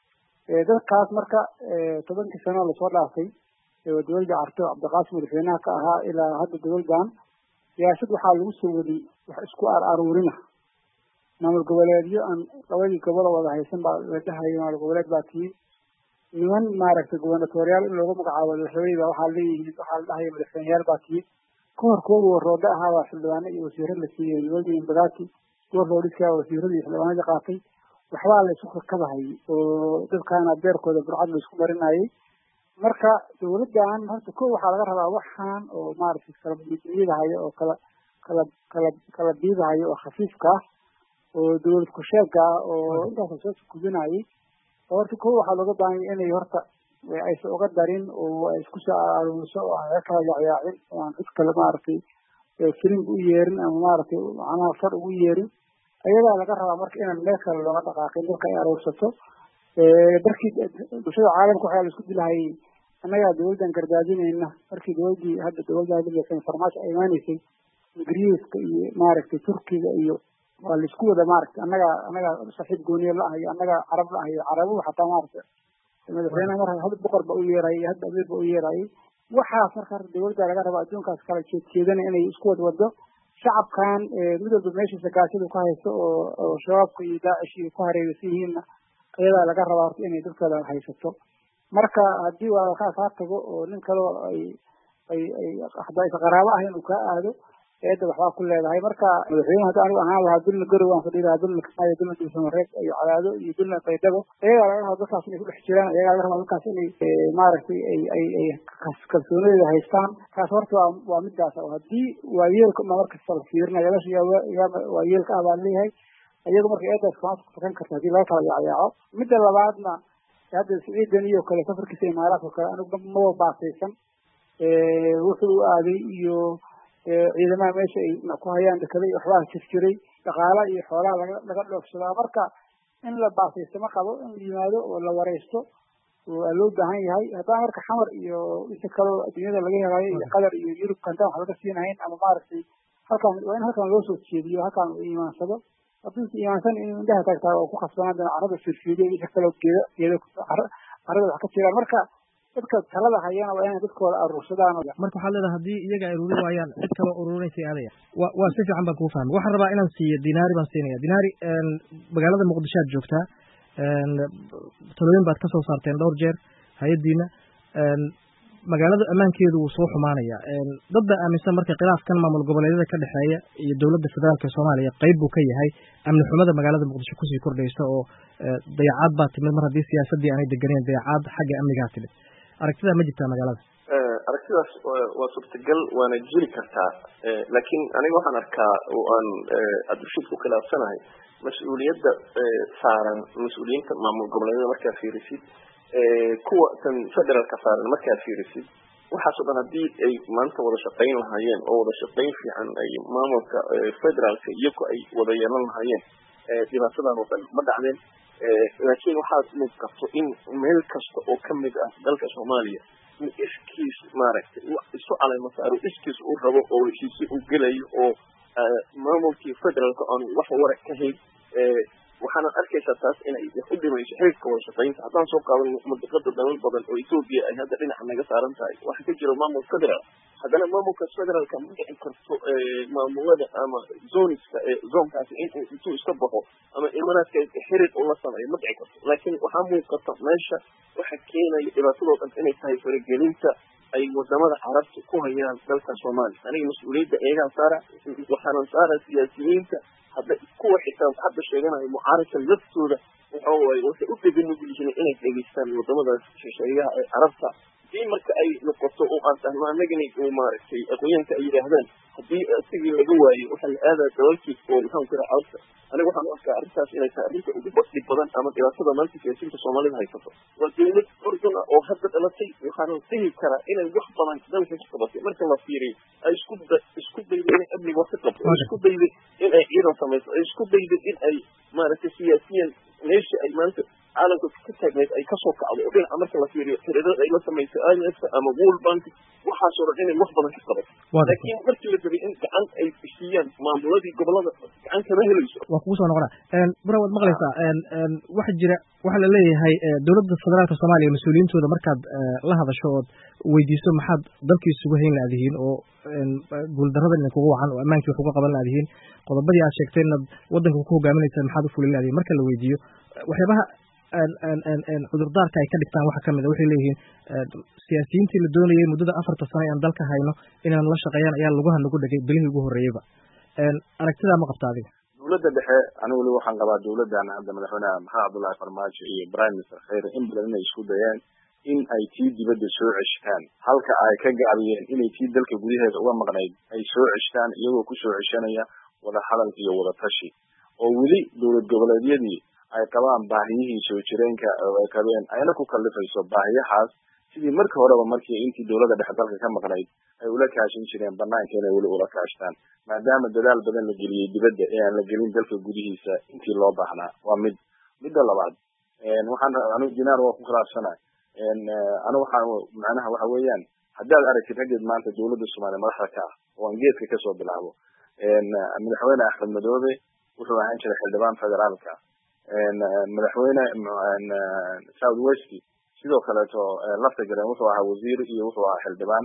dadkaas marka tobankii sano la soo dhaafay ee dowladda Arto Cabdiqaasim madaxweynaha ka ahaa ilaa hadda dowladdan siyaasad waxaa lagu soo waday wax isku aruurina maamul goboleedyo aan labadii gobol wada haysan baa la dhahayo maamul goboleed baa tii niman maaragtay gubernatorial in loogu magacaabo madaxweyne waxaa leeyihiin waxaa la dhahayo madaxweynayaal baa tii kahor kooda warooda ahaa waa xildhibaano iyo wasiiro la siiyey dowladda Imbagaati goor loo dhisay wasiirada iyo xildhibaanada qaatay waxbaa la isku kabahay oo dadkaana beerkooda burcad la isku marinayay marka dowladdan horta ko waxaa laga rabaa waxaan oo maaragtay kala biidinayo oo kala kala kala kala biidayo oo khafiifka ah oo dowlad ku sheega oo intaas soo kubinayay horta ko waxaa laga baahan yahay inay horta ay soo uga darin oo ay isku soo aruurso oo ay kala yaacin oo aan cid kale maaragtay filim u yeerin ama maaragtay macnaha far ugu yeerin ayadaa laga rabaa marka inaan meel kale looga dhaqaaqin dadka ay aruursato darkii bulshada caalamka waxaa la isku dilahay annagaa dowladdan gardaadinayna markii dowladdii hadda dowladda hadda farmaajo ay imaanaysay ingiriiska iyo maaragtay turkiga iyo waa la isku wada maaragtay annagaa annagaa saaxiib gooniye la ah iyo annagaa carab la ah iyo carabuhu xataa maaragtay madaxweynaha mar hadda boqor ba u yeerayay hadda amiir ba u yeerayay waxaas marka dowladda laga rabaa adduunkaas kala jeedjeedana inay isku wad wado shacabkan mid walba meeshiisa gaashada ku haysto oo oo shabaabka iyo daacish iyo ku hareeraysan yihiinna ayadaa laga rabaa horta inay dadkooda haysato marka haddii waa kaa kaa tago oo nin kaloo ay ay ay axdaaysa qaraabo ah inuu kaa aado eedda waxbaa ku leedahay marka madaxweynaha hadda anigu ahaan lahaa dulna garow aan fadhiilahaa dulna kismaayo dulna dulsamareed iyo cadaado iyo dulna qaydabo ayagaa laga rabaa dadkaas inay ku dhex jiraan ayagaa laga rabaa dadkaas inay maaragtay ay ay ay kalsoonadeeda haystaan kaas horta waa waa midaas oo haddii waa yeelka ma markasta la fiirinayo meesha yaa waa yeelka ah baa leeyahay iyagu marka eedaas kama tukan karta haddii laga kala yaacayaaco midda labaadna hadda siciidan iyo kale safarkiisa imaaraadka kale anigu maba baasaysan wuxuu aaday iyo ciidamaha meesha ay ku hayaan dekada waxbaa jirjiray dhaqaala iyo xoolaha laga laga dhoofsadaa marka in la baasaysto ma qabo in la yimaado oo la wareysto waa loo baahan yahay haddana marka xamar iyo inta kaloo adduunyada laga helayo iyo qatar iyo yurub kantaan wax laga siinahayn ama maaragtay halkan waa in halkan loo soo jeediyo halkan uu imaansado haddii imaansan in indhaha taagtaa oo ku khasbanaan doona carrada firfiidiyo iyo kaloo geeda geeda carrada wax ka jiraan marka dadka talada hayana waa inay dadkooda aruursadaan marka waxaad leedahay haddii iyaga ay ururin waayaan cid kaloo ururinaysa aadaya waa waa si fiican baan kuu fahmay waxaan rabaa inaan siiyo dinaari baan siinaya dinaari magaalada muqdisho aad joogtaa talooyin baad ka soo saarteen dhowr jeer hay-addiina magaalada ammaankeedu wuu soo xumaanaya dad baa aaminsan marka khilaafkan maamul goboleedyada ka dhexeeya iyo dowladda federaalka soomaaliya qayb buu ka yahay amni xumada magaalada muqdisho kusii kordhaysa oo dayacaad baa timid mar haddii siyaasaddii aanay deganeyn dayacaad xagga amnigaa timid aragtidaa ma jirtaa magaalada aragtidaas waa suurtagal waana jiri kartaa laakiin aniga waxaan arkaa oo aan abdurashiid ku khilaafsanahay mas-uuliyadda saaran mas-uuliyiinta maamul goboleedyada markaa fiirisid kuwa tan federaalka saaran markaa fiirisid waxaasoo dhan haddii ay maanta wada shaqayn lahaayeen oo wada shaqayn fiican ay maamulka federaalka iyagu ay wada yeelan lahaayeen dhibaatadan oo dhan ma dhacdeen laakiin waxaad muuqato in meel kasta oo kamid ah dalka soomaaliya in iskiis maaragtay isu caleymo saaro iskiis uu rabo oo heshiisi uu gelayo oo maamulkii federaalka aan wax warag ka hayn waxaana arkaysaa taas inay u dhimayso xiriirka wada shaqaynta haddaan soo qaadan mandiqada dalal badan oo etoobiya ay hadda dhinaca naga saaran tahay waxaa ka jira maamul federaal haddana maamulka federaalka ma dhici karto maamulada ama zoniska zoonkaasi inuu intuu iska baxo ama imanaadka xiriir ula sameeyo ma dhici karto laakiin waxaa muuqata meesha waxa keenaya dhibaatadoo dhan inay tahay faragelinta ay wadamada carabta ku hayaan dalka Soomaaliya aniga mas'uuliyadda eegan saara waxaan saara siyaasiyiinta hadda kuwa xitaa hadda sheeganayo mucaaradka laftooda oo ay waxay u degan yihiin inay deegistaan wadamada shisheeyaha ee carabta si marka ay noqoto oo aan tahmaanagani oo maartay aqoonta ay yiraahdaan hadii asigii laga waayo waxa la aadaa dawladkii oo maxaan ku raacay aniga waxaan u arkaa arrintaas inay tahay arrinta ugu badli badan ama dhibaatada maanta siyaasiyiinta Soomaalida haysato waa dawlad orduna oo hadda dhalatay waxaan dhihi karaa inay wax badan dalka ka qabatay marka la fiiriyo ay isku isku dayday amniga wax ka qabto isku dayday in ay ciidan samayso ay isku dayday in ay maaragtay siyaasiyiin meesha ay maanta caalamka ka taagneed ay kasoo kacdo oo dhinaca marka la fiiriyo tiradada ay la samayso I M F ama World Bank waxaa soo dhan inay wax badan ka qabato laakiin markii la rabay in gacan ay siiyaan maamuladii gobolada gacan kama helayso waa kugu soo noqona een bura wad maqlaysaa een een waxa jira waxa la leeyahay dawladda federaalka Soomaaliya mas'uuliyiintooda markaad la hadasho oo weydiiso maxaad dalkiisa ugu hayn laadihiin oo een guul darrada in kugu wacan oo amaankii wax uga qaban laadihiin qodobadii aad sheegtayna waddanka ku hogaaminaysa maxaad u fulin laadihiin marka la weydiiyo waxyaabaha een een een cudurdaarka ay ka dhigtaan waxa kamid ah waxay leeyihiin siyaasiyiintii la doonayay muddada afarta sano ee dalka hayno inaan la shaqeeyaan ayaa lagu hanagu dhagay bilihii ugu horeeyayba een aragtida ma qabtaa adiga dawladda dhexe anigu wali waxaan qabaa dawladdan hadda madaxweynaha Maxamed Cabdullaahi Farmaajo iyo Prime Minister Khayre in badan inay isku dayaan in ay tii dibadda soo ceshtaan halka ay ka gaabiyeen inay tii dalka gudaheeda uga maqnayd ay soo ceshtaan iyagoo ku soo ceshanaya wada hadal iyo wada tashi oo weli dawlad goboleedyadii ay qabaan baahiyihii soo jireenka oo ay qabeen ayna ku kallifayso baahiyahaas sidii markii horeba markii intii dawladda dhexe dalka ka maqnayd ay ula kaashin jireen banaanka inay weli ula kaashtaan maadaama dadaal badan la geliyey dibadda ee aan la gelin dalka gudihiisa intii loo baahnaa waa mid midda labaad waxaan anigu dinaar waa ku khilaafsanahay anigu waxaan macnaha waxa weeyaan haddaad aragtid raggeed maanta dawladda Soomaaliya madaxda ka ah oo aan geedka kasoo bilaabo madaxweyne Axmed Madoobe wuxuu ahaan jiray xildhibaan federaalka madaxweyne South West sidoo kaleeto lafta garan wuxuu ahaa wasiir iyo wuxuu ahaa xildhibaan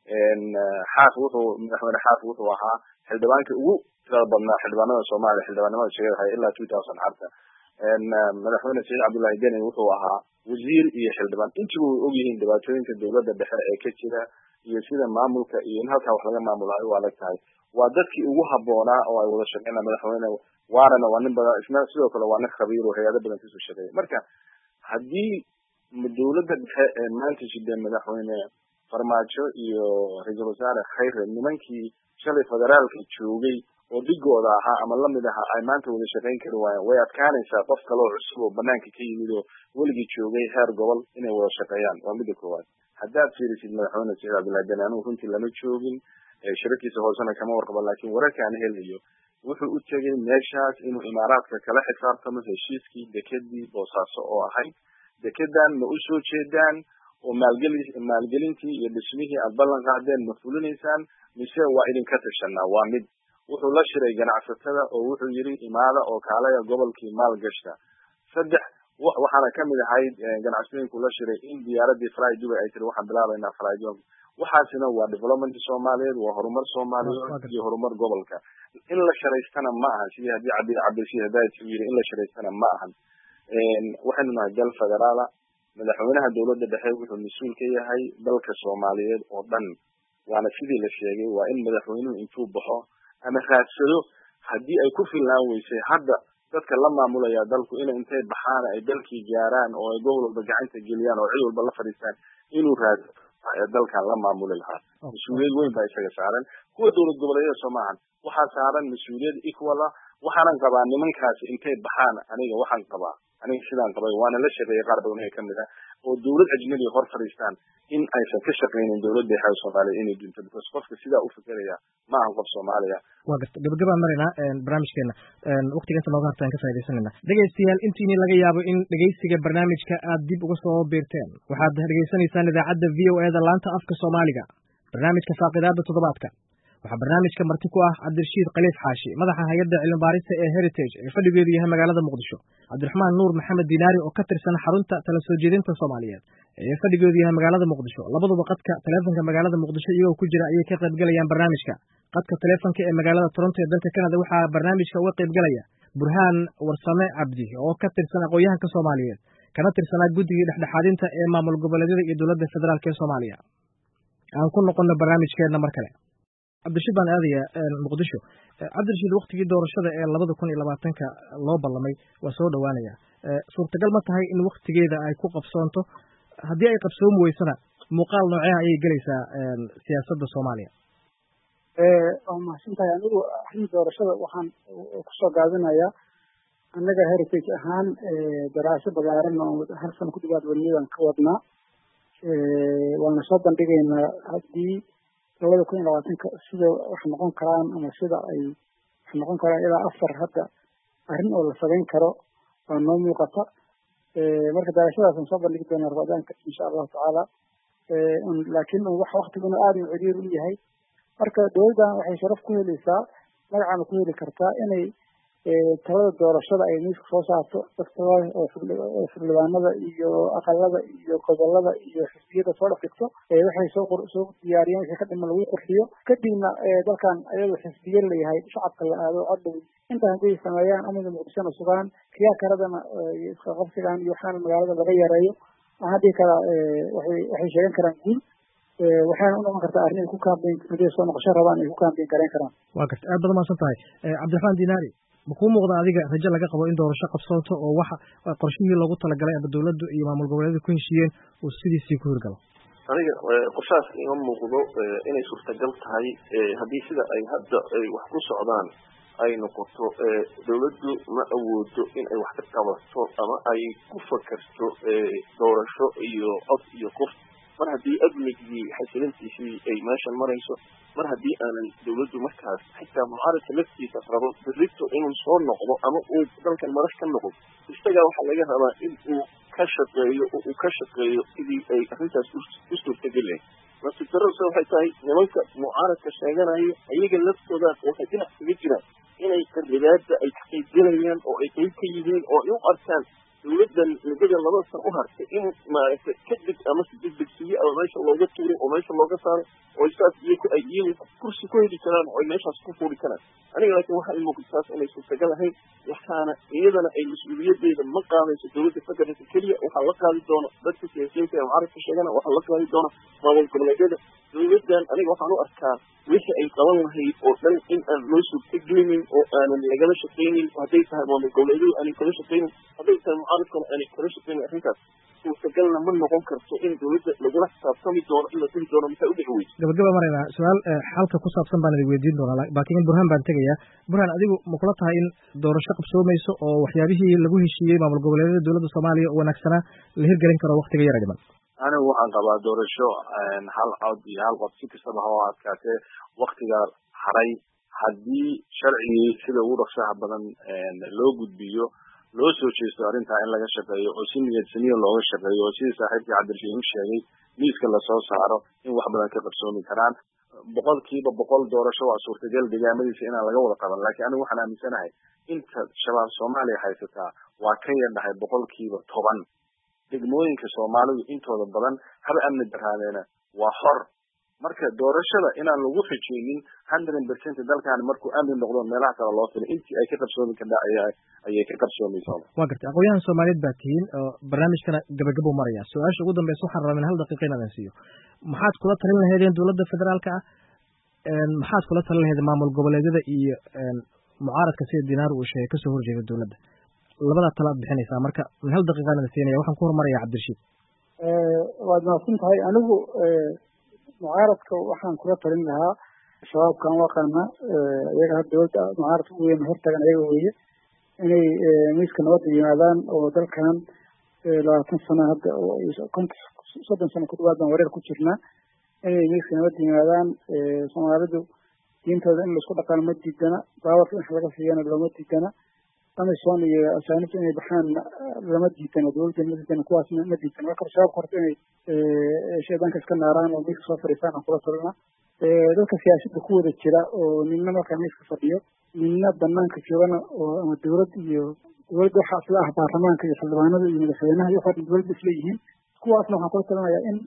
xaaf wuxuu madaxweyne xaaf wuxuu ahaa xildhibaanka ugu tirada badnaa xildhibaanada Soomaaliya xildhibaanimada sheegay ilaa two thousand harta madaxweyne Saciid Cabdullaahi Deni wuxuu ahaa wasiir iyo xildhibaan intii uu og yihiin dhibaatooyinka dawladda dhexe ee ka jira iyo sida maamulka iyo in halkaa wax laga maamulayo waa adag tahay waa dadkii ugu habboonaa oo ay wada shaqeynayaan madaxweyne waarana waa nin badan isna sidoo kale waa nin khabiir oo hay'ado badan kasoo shaqeeya marka haddii dawladda dhexe ee maanta jidda madaxweyne Farmaajo iyo ra'iisul wasaare Khayre nimankii shalay federaalka joogay oo digooda ahaa ama lamid ahaa ay maanta wada shaqeyn kari waayeen way adkaanaysaa qof kale oo cusub oo banaanka ka yimid oo weligii joogay heer gobol inay wada shaqeeyaan waa midda koowaad haddaad fiirisid madaxweyne Saciid Cabdullaahi Deni anigu runtii lama joogin shirkiisa hoosena kama warqabo laakiin wararka aan helayo wuxuu u tegay meeshaas inuu imaaraadka kala xisaabtamo heshiiskii dekedii boosaaso oo ahayd dekedan ma u soo jeedaan oo maalgelin maalgelintii iyo dhismihii aad ballan qaadeen ma fulinaysaan mise waa idinka tashanaa waa mid wuxuu la shiray ganacsatada oo wuxuu yiri imaada oo kaalaya gobolkii maalgashta saddex waxaana kamid ahayd ganacsatooyinku la shiray in diyaaradii Fly Dubai ay tiri waxaan bilaabaynaa Fly Dubai waxaasina waa development Soomaaliyeed waa horumar Soomaaliyeed iyo horumar gobolka in la sharaystana ma aha sidii hadii Cabdi Cabdi Hadaayad uu yiri in la sharaystana ma aha waxaynu nahay dal federaal madaxweynaha dawladda dhexe wuxuu mas'uul ka yahay dalka Soomaaliyeed oo dhan waana sidii la sheegay waa in madaxweynuhu intuu baxo ama raadsado hadii ay ku filaan weysay hadda dadka la maamulaya dalku in intay baxaan ay dalkii gaaraan oo ay gobol walba gacanta geliyaan oo cid walba la fadhiistaan inuu raado dalkan la maamuli lahaa mas'uuliyad weyn baa isaga saaran kuwa dawlad goboleedyada Soomaaliya waxaa saaran mas'uuliyad equal ah waxaan qabaa nimankaas intay baxaan aniga waxaan qabaa aniga sidaan qabay waana la shaqeeyay qaar badan ee kamid ah oo dawlad ajnabi hor fadhiistaan in aysan ka shaqeynin dawladda dhexe Soomaaliya inay dinto because qofka sidaa u fikiraya ma aha qof Soomaaliya waa garta gabagaba marina barnaamijkeena waqtiga inta looga hartaan ka faa'iideysanayna dhageystayaal intii laga yaabo in dhageysiga barnaamijka aad dib uga soo beerteen waxaad dhageysanaysaan idaacadda V O A da laanta afka Soomaaliga barnaamijka faaqidaada toddobaadka waxaa barnaamijka marti ku ah Cabdirashiid Khaliif Xaashi madaxa hay'adda cilmi baarista ee Heritage ee fadhigeedu yahay magaalada Muqdisho Cabdiraxmaan Nuur Maxamed Dinaari oo ka tirsan xarunta tala soo jeedinta Soomaaliyeed ee fadhigeedu yahay magaalada Muqdisho labaduba qadka taleefanka magaalada Muqdisho iyagoo ku jira ayay ka qayb galayaan barnaamijka qadka taleefanka ee magaalada Toronto ee dalka Canada waxaa barnaamijka uga qayb galaya Burhaan Warsame Cabdi oo ka tirsan aqoonyahanka Soomaaliyeed kana tirsanaa guddiga dhexdhexaadinta ee maamul goboleedyada iyo dawladda federaalka ee Soomaaliya aan ku noqono barnaamijkeena mar kale. Cabdirashiid baan aadayaa Muqdisho. Cabdirashiid, waqtigii doorashada ee labada kun iyo labaatanka loo ballamay waa soo dhawaanaya. Suurtagal ma tahay in waqtigeeda ay ku qabsoonto? Haddii ay qabsoomi weysana muuqaal noocee ayay gelaysaa siyaasadda Soomaaliya? waa mahadsantahay. anigu arrin doorashada waxaan kusoo gaabinayaa annaga heritage ahaan daraasad balaaran oo hal sano ku dhawaad weliyadan ka wadnaa waana soo bandhigaynaa haddii labada kun iyo labaatanka sida wax noqon karaan ama sida ay wax noqon karaan ilaa afar hadda arrin oo la samayn karo waa noo muuqata. marka daraasadaasaan soo bandhigi doonaa rabadaanka insha allahu tacaala. laakiin waxa waqtiguna aada u ciriir u yahay. marka dowladdan waxay sharaf ku helaysaa magacaana ku heli kartaa inay talada doorashada ay miiska soo saarto dadka oo xildhibaanada iyo aqalada iyo gobolada iyo xisbiyada soo dhex dhigto waxay soo soo diyaariyeen wixii ka dhiman lagu qurxiyo kadibna dalkan ayadoo xisbiye leeyahay shacabka la aado codhow intaa hadday sameeyaan amniga muqdishona sugaan kiyaa karadana iska qabsigaan iyo waxaana magaalada laga yareeyo waxaa dhihi karaa waxay waxay sheegan karaan guul waxaana u noqon kartaa arrin ay ku kaambeyn haday soo noqosho rabaan ay ku kaambeyn gareyn karaan. waa garta aad baad umahadsan tahay. Cabdiraxmaan Dinaari, ma kuu muuqda adiga rajo laga qabo in doorasho qabsoonto oo waxa qorshihii loogu talagalay ama dowladdu iyo maamul goboleedyadu ku heshiiyeen uu sidiisii ku hirgalo? aniga qorshahaas ima muuqdo inay suurtagal tahay haddii sida ay hadda ay wax ku socdaan ay noqoto dowladdu ma awoodo in ay wax ka qabato ama ay ku fakarto doorasho iyo cod iyo qof mar haddii amnigii xasilintiisii ay meeshan marayso mar haddii aanan dowladdu markaas xitaa mucaaradka laftiisa rabo berrito inuu soo noqdo ama uu dalkan madax ka noqdo isagaa waxaa laga rabaa in uu ka shaqeeyo oo uu ka shaqeeyo sidii ay arrintaas u suurtagelayn. nasiib darrose waxay tahay nimanka mucaaradka sheeganaya iyaga laftoodaas waxay dhinac kaga jiraan inay qaribaada ay ka qaybgelayaan oo ay qayb ka yihiin oo ay u arkaan dowladdan muddada laba san u hartay in maaragtay kadib ama si degdegsiye ama meesha looga tuuro oo meesha looga saaro oo saas iyaku ay iyagu kursi ku heli karaan oo ay meeshaas ku fuuli karaan. aniga laakiin waxaa ii muuqata taas inay suurtagal ahayn waxaana iyadana ay mas-uuliyadeeda ma qaadayso dowladda federaalka keliya waxaa la qaadi doona dadka siyaasiyiinta ee mucaaradka sheegana waxaa la qaadi doona maamul goboleedyada. dowladdan aniga waxaan u arkaa wixii ay qaban lahayd oo dhan in aan loo suurtagelinin oo aanan lagala shaqaynin hadday tahay maamul goboleedyadu aanay kala shaqaynin hadday tahay mucaaradkuna aanay kala shaqaynin arrintaas suurtagalna ma noqon karto in dowladda lagula xisaabtami doono in la tegi doono maxay u dhici weyso. gabagaba marayna su-aal xalka ku saabsan baan idin weydiin doonaa laakiin burhaan baan tegayaa. burhaan, adigu ma kula tahay in doorasho qabsoomayso oo waxyaabihii lagu heshiiyey maamul goboleedyada dowladda Soomaaliya oo wanaagsanaa la hirgelin karo waqtiga yara dhiman? anigu waxaan qabaa doorasho hal cod iyo hal qof si kastaba ha adkaatee waktiga haray haddii sharcigii sida ugu dhaqsaha badan loo gudbiyo loo soo jeesto arrintaa in laga shaqeeyo oo si niyadsamyo looga shaqeeyo oo sidii saaxiibkii cabdirashiid u sheegay miiska lasoo saaro in wax badan ka qarsoomi karaan. boqolkiiba boqol doorasho waa suurtagal deegaamadiisa inaan laga wada qaban laakiin anigu waxaan aaminsanahay inta shabaab Soomaaliya haysataa waa ka yadhahay boqolkiiba toban. degmooyinka Soomaalidu intooda badan haba amni daraadeena waa xor. marka doorashada inaan lagu xijeynin hundred percent dalkan markuu amni noqdo meelaha kale loo filay intii ay ka qabsoomi kartaa ayay ka qabsoomaysaa. waa gartay aqoonyahan Soomaaliyeed baa tihiin oo barnaamijkana gabagabo maraya. su-aasha ugu dambeysa waxaan rabaa in hal daqiiqa inaan siiyo. maxaad kula talin lahaydeen dowladda federaalka ah maxaad kula talin lahaydeen maamul goboleedyada iyo mucaaradka sida Dinaar uu sheegay kasoo horjeeda dowladda? labada tala aad bixinaysaa marka min hal daqiiqa aan siinaya. waxaan ku hormaraya Cabdirashiid. waad mahadsan tahay. anigu mucaaradka waxaan kula talin lahaa shabaabkan waqana iyaga hadda dowladda mucaaradka ugu weyn hortagan iyaga weeye inay miiska nabadda yimaadaan oo dalkan labaatan sano hadda konton soddon sano ku dhawaad baan wareer ku jirnaa inay miiska nabadda yimaadaan. Soomaalidu diintooda in laisku dhaqaano ma diidana, baawarka in wax laga siiyana looma diidana, amisom iyo asaanibta inay baxaan lama diidana, dowladda ma diidana, kuwaasna ma diidana. marka shabaabka horta inay shaydaanka iska naaraan oo miiska soo fadhiistaan aan kula talina. dadka siyaasadda ku wada jira oo ninna markaa miiska fadhiyo ninna banaanka joogana oo ama dowlad iyo dowladda waxaa isla ah baarlamaanka iyo xildhibaanada iyo madaxweynaha iyo waxaa dowladda isla yihiin. kuwaasna waxaan kula talinayaa in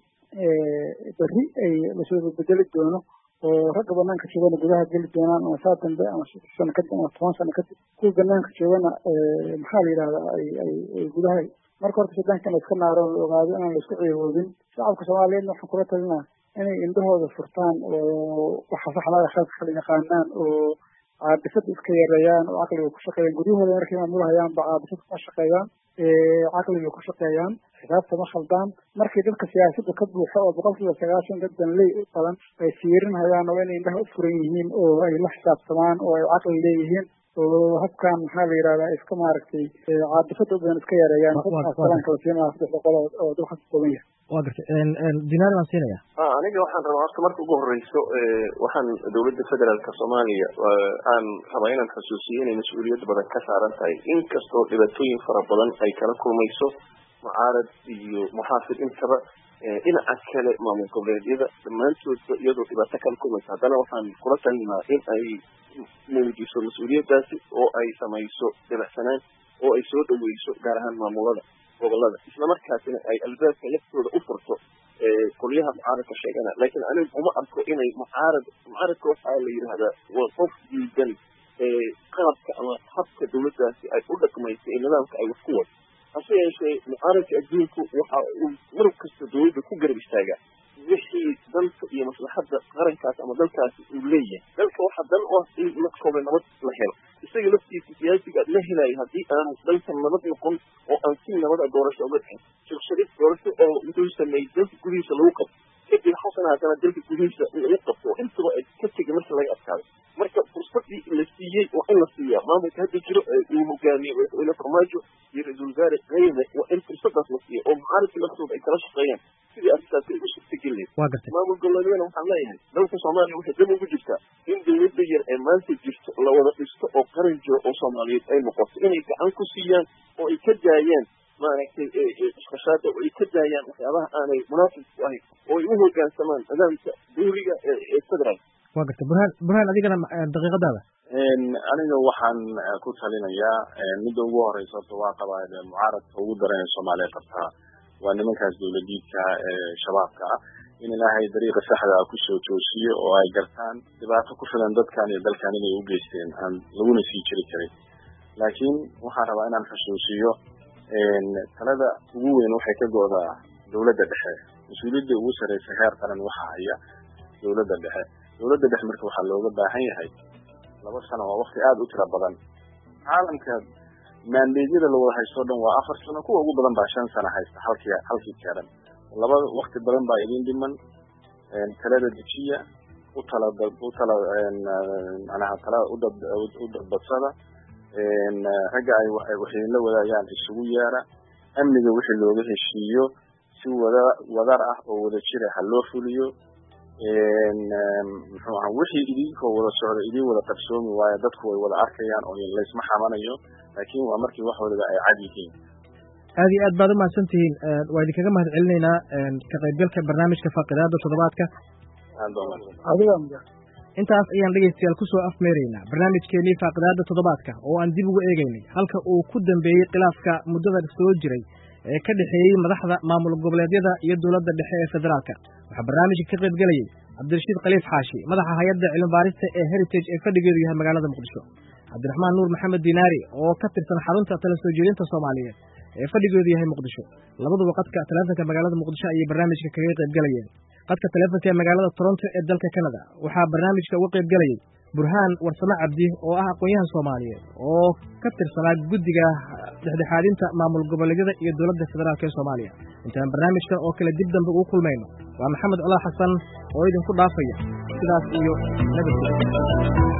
berri ay lasoo bedeli doono oo ragga banaanka joogana gudaha geli doonaan ama saa dambe ama sano kadib ama toban sano kadib kuwa banaanka joogana maxaa la yidhahdaa ay ay gudaha marka horta shaydaanka in la iska naaro la ogaado inaan la isku ciiboodin. shacabka Soomaaliyeedna waxaan kula talinaa inay indhahooda furtaan oo waxa saxda ah khalad kala yaqaanaan oo caabisada iska yareeyaan oo caqliga ku shaqeeyaan guryahooda markay maamulahayaan ba caabisada ka shaqeeyaan caqliga ku shaqeeyaan xisaabta ma khaldaan markii dadka siyaasadda ka buuxo oo boqolkiiba sagaashan dad danley u badan ay fiirinhayaan oo inay indhaha u furan yihiin oo ay la xisaabtamaan oo ay caqli leeyihiin oo habkan maxaa la yidhahdaa iska maaragtay caabisada badan iska yareeyaan dadkaasalaanka la siinaya saddex boqol oo dalka ka kooban yahay waa gartay dinaar baan siinaya aniga waxaan rabaa horta marka ugu horeyso waxaan dowladda federaalka soomaaliya aan rabaa inaan xusuusiyo inay mas-uuliyad badan ka saaran tahay inkastoo dhibaatooyin fara badan ay kala kulmayso mucaarad iyo muxaafid intaba dhinaca kale maamul goboleedyada dhammaantoodba iyadoo dhibaato kala kulmaysa haddana waxaan kula talinaa in ay muujiso mas-uuliyaddaasi oo ay samayso dabacsanaan oo ay soo dhaweyso gaar ahaan maamulada gobolada isla markaasina ay albaabka laftooda u furto qolyaha mucaaradka sheegana laakiin anigu uma arko inay mucaarad mucaaradka waxaa la yidhaahdaa waa qof diidan qalabka ama habka dowladdaasi ay u dhaqmaysa ee nidaamka ay wax ku wado hase yeeshee mucaaradka adduunku waxa uu mar kasta dowladda ku garab istaagaa wixii dalka iyo maslaxadda qarankaas ama dalkaasi uu leeyahay dalka waxaa dan u ah in markooba nabad la helo isaga laftiisa siyaasiga la helayo haddii aanu dalkan nabad noqon oo aan si nabada doorasho uga dhexin shirshadid doorasho oo wuxuu sameeyey dalka gudihiisa lagu qabto kadib xasan haddana dalka gudihiisa lagu qabto oo intaba ay ka tegay marka laga adkaaday marka fursadii la siiyey waa in la siiyaa maamulka hadda jiro uu hogaamiye madaxweyne farmaajo iyo ra-iisul wasaare kayme waa in fursadaas la siiya oo mucaaradka laftooda ay kala shaqeeyaan sidii arrintaasi ay u suurtagelin maamul goboleedyadana waxaan leeyahay dalka soomaaliya waxay dab ugu jirtaa in dowladda yar ee maanta jirto la wada dhisto oo qaran jiro oo soomaaliyeed ay noqoto inay gacan ku siiyaan oo ay ka daayaan maaragtay iskashaada oo ay ka daayaan waxyaabaha aanay munaasib ku ahayn oo ay u hoggaansamaan nidaamka dawliga ee federal waa garta burhaan burhaan adigana daqiiqadaada aniga waxaan ku talinayaa midda ugu horeysa horta waa qabaa mucaaradka ugu daran ee soomaaliya qabtaa waa nimankaas dowladiidka ee shabaabka ah in ilaahay dariiqa saxda ah kusoo toosiyo oo ay gartaan dhibaato ku filan dadkan iyo dalkan inay u geysteen aan laguna sii jiri karin laakiin waxaan rabaa inaan xusuusiyo talada ugu weyn waxay ka go'daa dowladda dhexe mas-uuliyadda ugu sareysa heer qaran waxa haya dowladda dhexe dowladda dhexe marka waxaa looga baahan yahay laba sano waa waqti aada u tiro badan caalamka maandeedyada la wada haysto o dhan waa afar sano kuwa ugu badan baa shan sano haysta halkii halkii keeran laba waqti badan baa idin dhiman talada dejiya u tala u tala manaha tala udad u dadbadsada ragga ay waxay la wadaagaan isugu yeera amniga wixii looga heshiiyo si wada wadar ah oo wada jira ha loo fuliyo muxuu ahaa wixii idinkoo wada socda idin wada qarsoomi waayo dadku way wada arkayaan oo laysma xamanayo laakiin waa markii wax waliba ay cad yihiin aad iyo aad baad u mahadsan tihiin waa idinkaga mahad celinaynaa ka qaybgalka barnaamijka faaqidaada toddobaadka intaas ayaan dhegaystayaal kusoo afmeeraynaa barnaamijkeenii faaqidaada toddobaadka oo aan dib ugu eegaynay halka uu ku dambeeyey khilaafka muddada soo jiray ee ka dhexeeyey madaxda maamul goboleedyada iyo dowladda dhexe ee federaalka waxaa barnaamijka ka qayb gelayay cabdirashiid khaliif xaashi madaxa hay-adda cilmibaarista ee heritage ee fadhigeedu yahay magaalada muqdisho cabdiraxmaan nuur maxamed dinaari oo ka tirsan xarunta tala soo jeedinta soomaaliyeed ee fadhigeedu yahay muqdisho labaduba qadka taleefanka magaalada muqdisho ayay barnaamijka kaga qayb galayeen qadka taleefanka ee magaalada toronto ee dalka canada waxaa barnaamijka uga qayb galayay burhaan warsame cabdi oo ah aqoon-yahan soomaaliyeed oo ka tirsanaa guddiga dhexdhexaadinta maamul goboleedyada iyo dowladda federaalk ee soomaaliya intaan barnaamijkan oo kale dib dambe ugu kulmayno waa maxamed colaa xasan oo idinku dhaafaya sidaas iyo nabadgelyo